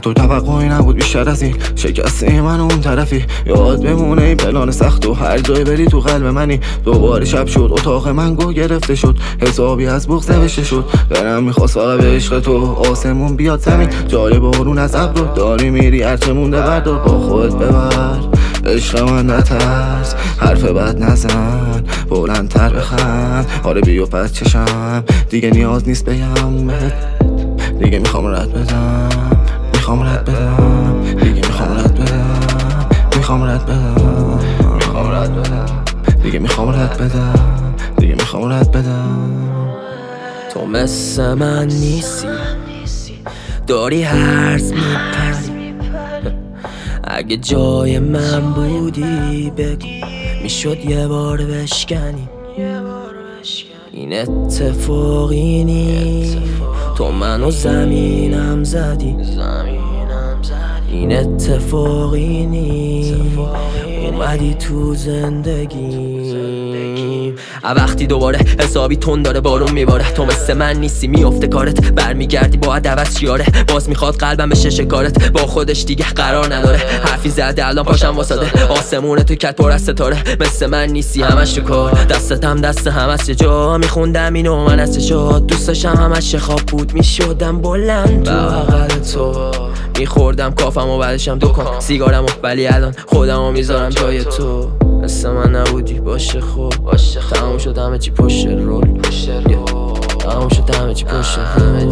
تو توقعی نبود بیشتر از این، شکستی من اون طرفی. یاد بمونه این پلان سخت و هر جای بری تو قلب منی. دوباره شب شد اتاق من گو گرفته شد، حسابی از بغض نوشته شد. دلم میخواست فقط به عشق تو آسمون بیاد زمین. جای بارون از ابر داری میری، هرچه مونده بردار با خودت ببر. عشق من نترس، حرف بد نزن، بلندتر بخند. آره بیو پس چشم، دیگه نیاز نیست بگم بهت. دیگه میخوام رد بدم، میخوام رد بدم، دیگه میخوام رد بدم، میخوام رد بدم، میخوام رد بدم، دیگه میخوام رد بدم، دیگه میخوام رد بدم. تو مثل من نیستی، داری هرز میپری. اگه جای من بودی بگو، میشد یه بار بشکنی. این اتفاقی نی، تو منو زمینم زدی. این اتفاقی نی، اومدی تو زندگی. وقتی دوباره حسابی تون داره بارون میباره، تو مثل من نیستی میافته کارت، برمیگردی با عدوت چیاره. باز میخواد قلبم بشه شکارت، با خودش دیگه قرار نداره. حرفی زده الان پاشم واساده، آسمونه تو کت پر از ستاره. مثل من نیستی همش تو کار، دستتم دست همش جا. میخوندم اینو من از چشات، دوست داشتم همش خواب بود. میشدم بلند تو بغل تو، میخوردم کافم و بعدشم دکان سیگارم و، ولی الان خودمو میذارم جای تو. مثل من نبودی باشه خوب، تموم شد همه چی پشت رول. تموم شد همه چی پشت رول.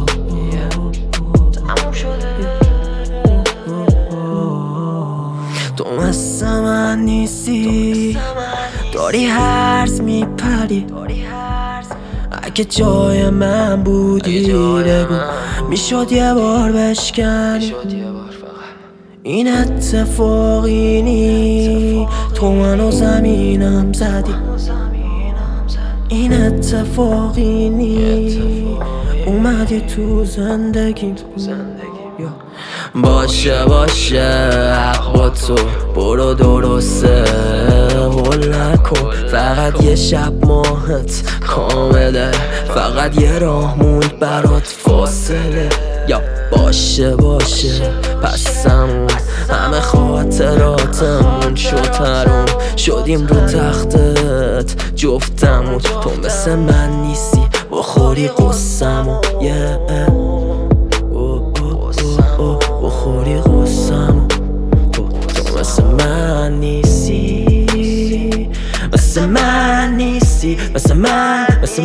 تو مثل من نیستی، داری هرز میپری. اگه جای من بودی بگو، میشد یه بار بشکنی. این اتفاقی نی، تو منو زمینم زدی. این اتفاقی نی، اومدی تو زندگی. باشه باشه حق با تو، برو درسته هول نکن. فقط یه شب ماهت کامله، فقط یه راه موند برات فاصله. یا باشه باشه پس همون، همه خاطراتمون شد ترون. شدیم رو تختت جفتمون، تو مثل من نیستی بخوری قصمو. بخوری قصمو. تو مثل من نیستی، مثل من نیستی، مثل من، مثل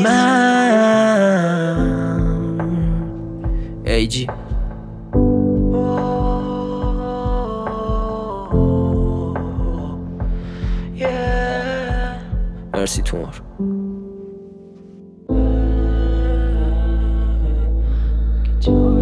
من. ایجی مرسی تومار.